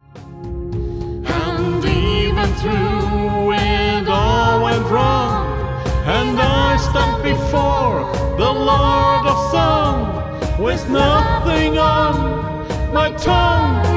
And even through it all went wrong, and I stand before the Lord of Song with nothing on my tongue.